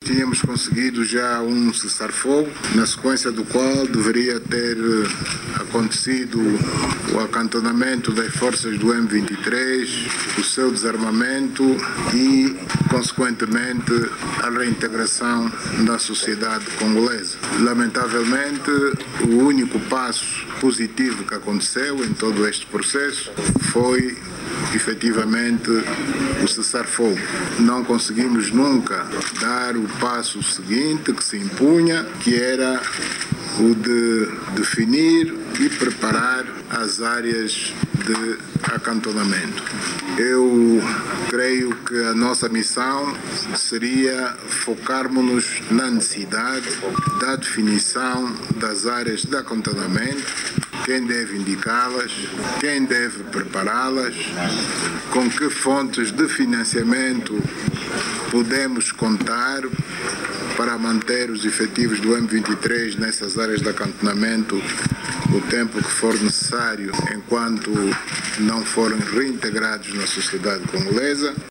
tínhamos conseguido já um cessar-fogo, na sequência do qual deveria ter acontecido o acantonamento das forças do M23, o seu desarmamento e, consequentemente, a reintegração da sociedade congolesa. Lamentavelmente, o único passo positivo que aconteceu em todo este processo foi efetivamente o cessar-fogo. Não conseguimos nunca dar o passo seguinte que se impunha, que era o de definir e preparar as áreas de acantonamento. Eu creio que a nossa missão seria focarmos-nos na necessidade da definição das áreas de acantonamento, quem deve indicá-las, quem deve prepará-las, com que fontes de financiamento podemos contar para manter os efetivos do M23 nessas áreas de acantonamento o tempo que for necessário, enquanto não forem reintegrados na sociedade congolesa.